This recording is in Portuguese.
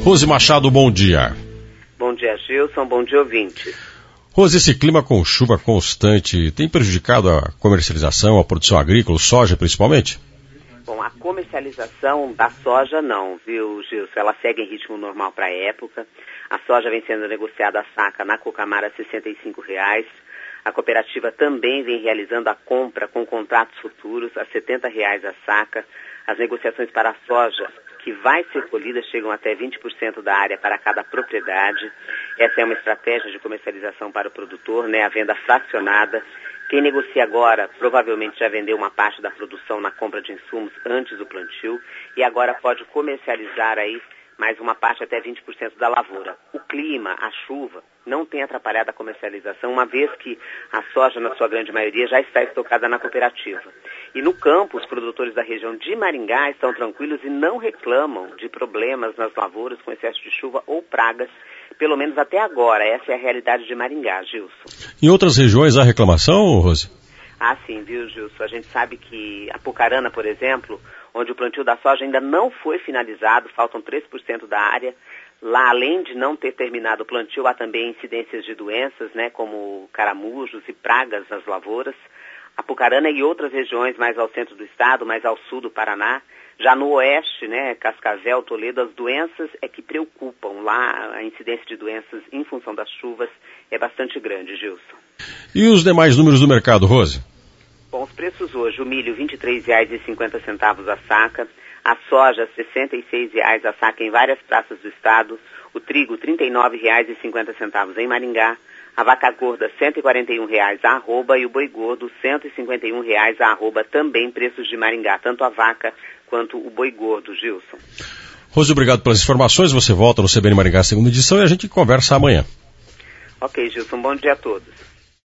Rose Machado, bom dia. Bom dia, Gilson. Bom dia, ouvinte. Rose, esse clima com chuva constante tem prejudicado a comercialização, a produção agrícola, soja principalmente? Bom, a comercialização da soja não, viu, Gilson? Ela segue em ritmo normal para a época. A soja vem sendo negociada a saca na Cocamara a R$ 65,00. A cooperativa também vem realizando a compra com contratos futuros a R$ 70,00 a saca. As negociações para a soja que vai ser colhida chegam até 20% da área para cada propriedade. Essa é uma estratégia de comercialização para o produtor, né? A venda fracionada. Quem negocia agora provavelmente já vendeu uma parte da produção na compra de insumos antes do plantio e agora pode comercializar aí mais uma parte até 20% da lavoura. O clima, a chuva, não tem atrapalhado a comercialização, uma vez que a soja, na sua grande maioria, já está estocada na cooperativa. E no campo, os produtores da região de Maringá estão tranquilos e não reclamam de problemas nas lavouras com excesso de chuva ou pragas, pelo menos até agora. Essa é a realidade de Maringá, Gilson. Em outras regiões há reclamação, Rose? Ah, sim, viu, Gilson? A gente sabe que a Apucarana, por exemplo, onde o plantio da soja ainda não foi finalizado, faltam 3% da área. Lá, além de não ter terminado o plantio, há também incidências de doenças, né, como caramujos e pragas nas lavouras. Apucarana e outras regiões mais ao centro do estado, mais ao sul do Paraná. Já no oeste, né, Cascavel, Toledo, as doenças é que preocupam. Lá, a incidência de doenças em função das chuvas é bastante grande, Gilson. E os demais números do mercado, Rose? Bom, os preços hoje, o milho R$ 23,50 a saca, a soja R$ 66,00 a saca em várias praças do estado, o trigo R$ 39,50 em Maringá, a vaca gorda R$ 141,00 a arroba e o boi gordo R$ 151,00 a arroba, também preços de Maringá, tanto a vaca quanto o boi gordo, Gilson. Rose, obrigado pelas informações, você volta no CBN Maringá segunda edição e a gente conversa amanhã. Ok, Gilson, bom dia a todos.